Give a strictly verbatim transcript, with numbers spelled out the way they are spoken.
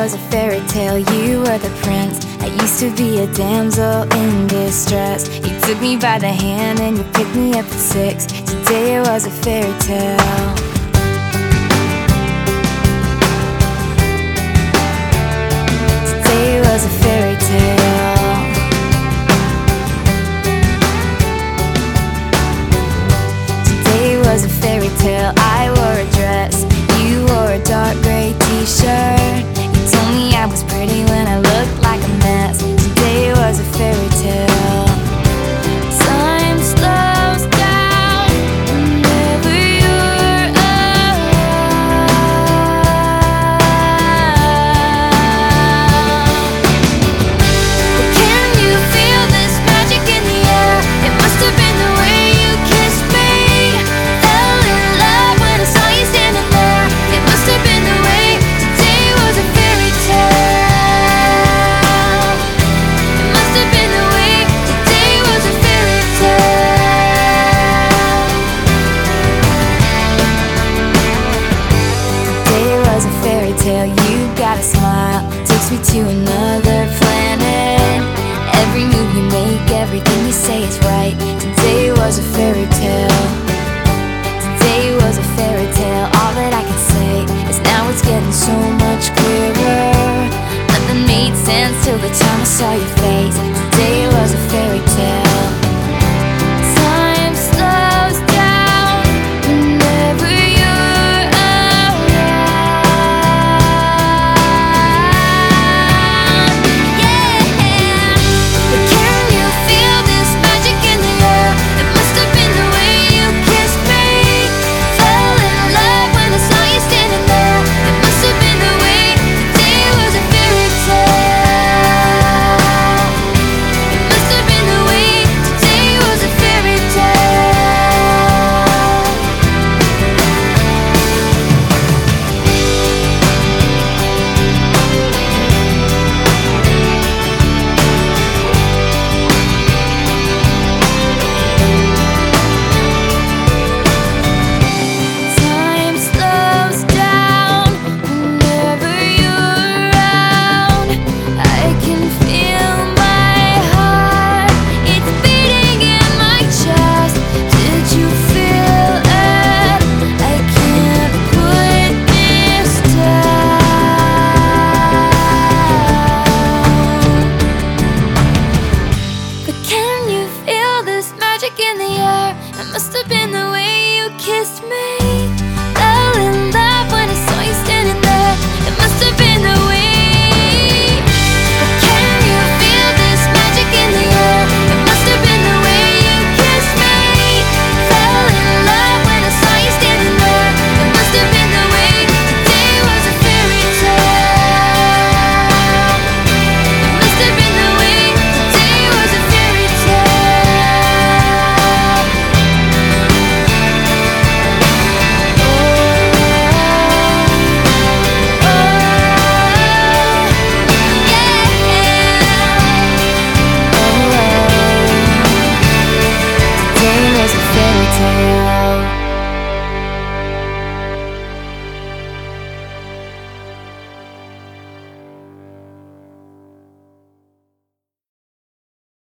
was a fairy tale, you were the prince. I used to be a damsel in distress. You took me by the hand and you picked me up at six. Today it was a fairy tale. Today it was a fairy tale. Today was a fairy tale. I wore a dress, you wore a dark gray t-shirt. You told me I was pretty when I looked like a mess. Today was a fairy tale. Time slows down whenever you're around. But can you feel this magic in the air? It must have been the way you kissed me. Fell in love when I saw you standing there. It must have been the way. Today was a fairy tale. It must have been the way. Today was a fairy tale. Today was a fairy tale. You got a smile, takes me to another planet. Every move you make, everything you say is right. Today was a fairy tale. Today was a fairy tale. All that I can say is now it's getting so much clearer. Nothing made sense till the time I saw your face. Today was a fairy tale.